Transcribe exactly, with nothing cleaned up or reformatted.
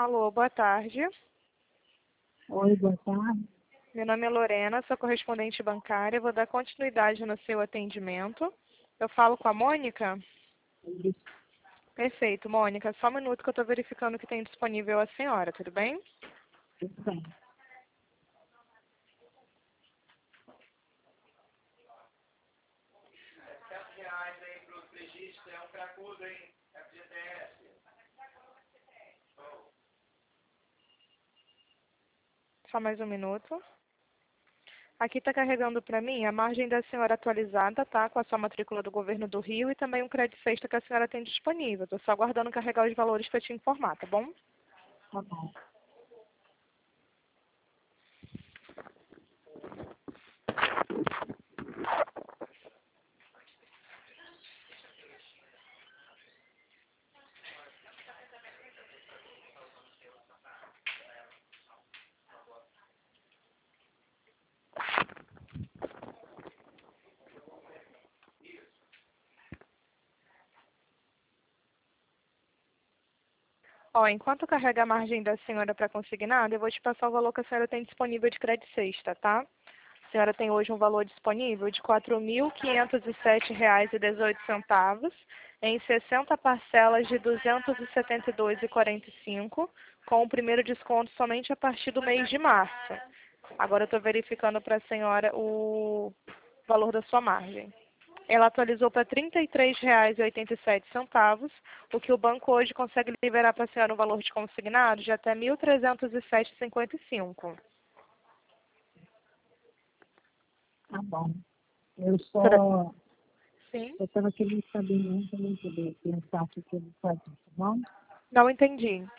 Alô, boa tarde. Oi, boa tarde. Meu nome é Lorena, sou correspondente bancária. Vou dar continuidade no seu atendimento. Eu falo com a Mônica? Isso, Perfeito, Mônica. Só um minuto que eu estou verificando o que tem disponível a senhora, tudo bem? tudo bem. Reais aí para os legistas é um cracudo, hein? F G T S. Só mais um minuto. Aqui está carregando para mim a margem da senhora atualizada, tá? Com a sua matrícula do Governo do Rio e também um crédito sexta que a senhora tem disponível. Estou só aguardando carregar os valores para te informar, tá bom? Tá bom. Ó, enquanto carrega a margem da senhora para consignado, eu vou te passar o valor que a senhora tem disponível de crédito sexta, tá? A senhora tem hoje um valor disponível de quatro mil quinhentos e sete reais e dezoito centavos em sessenta parcelas de duzentos e setenta e dois reais e quarenta e cinco centavos, com o primeiro desconto somente a partir do mês de março. Agora eu estou verificando para a senhora o valor da sua margem. Ela atualizou para trinta e três reais e oitenta e sete centavos, o que o banco hoje consegue liberar para a senhora um valor de consignado de até mil trezentos e sete reais e cinquenta e cinco centavos. Tá bom. Eu Senhora- só Sim? eu estava querendo saber mesmo para eu poder pensar o que que eu vou fazer, tá bom? Não entendi.